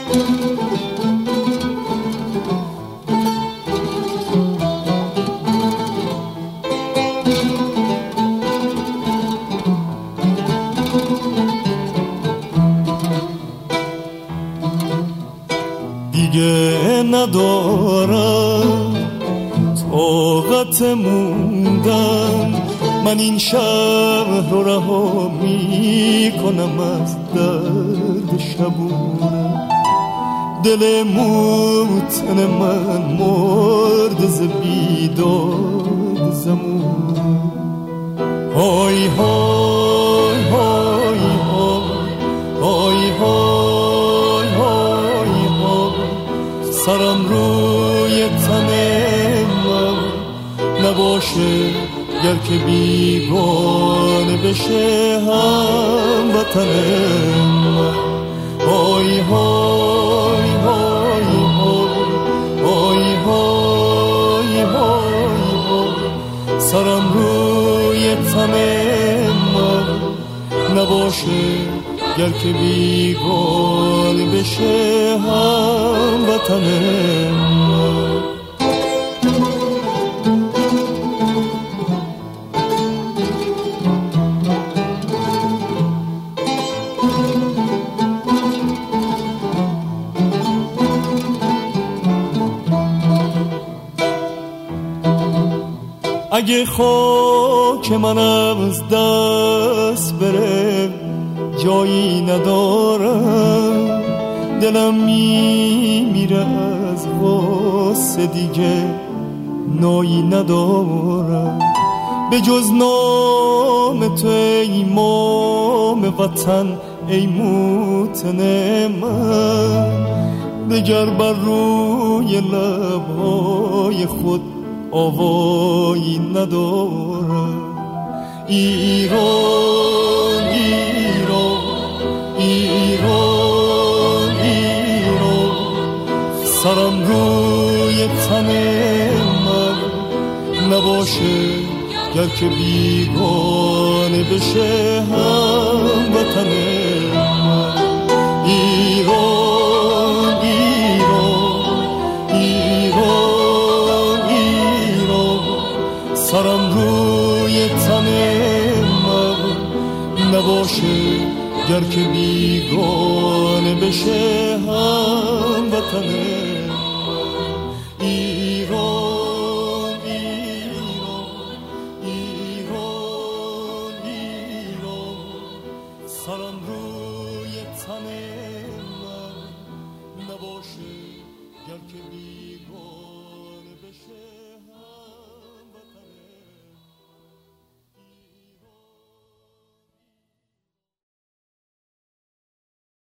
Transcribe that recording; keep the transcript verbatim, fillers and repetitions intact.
دیگه ندارم طاقت موندن، من این شهر رو رها می کنم از درد شبونه. دل موتن من مرد ز بیداد زمونه. های های های های های های های سرم روی تن من نباشه، گر که بیگانه بشه هم وطن من. های های های های های های سرم روی تن من نباشه، گر که بیگانه بشه هم وطن من. اگه خاک من از دست بره جایی ندارم، دلم میمیره از غصه دیگه نایی ندارم. به جز نام تو ای امام وطن ای موطن من، دگر بر روی لبهای خود آوایی ندارم. ایران ایران ایران ایران سرم روی تن من نباشه، گر که بیگانه بشه هم وطن من. ایران ایران ایران ایران سرم روی تن من نباشه، گر که بیگانه بشه هم وطن من. ایران ایران ایران ایران سرم روی تن من نباشه، گر که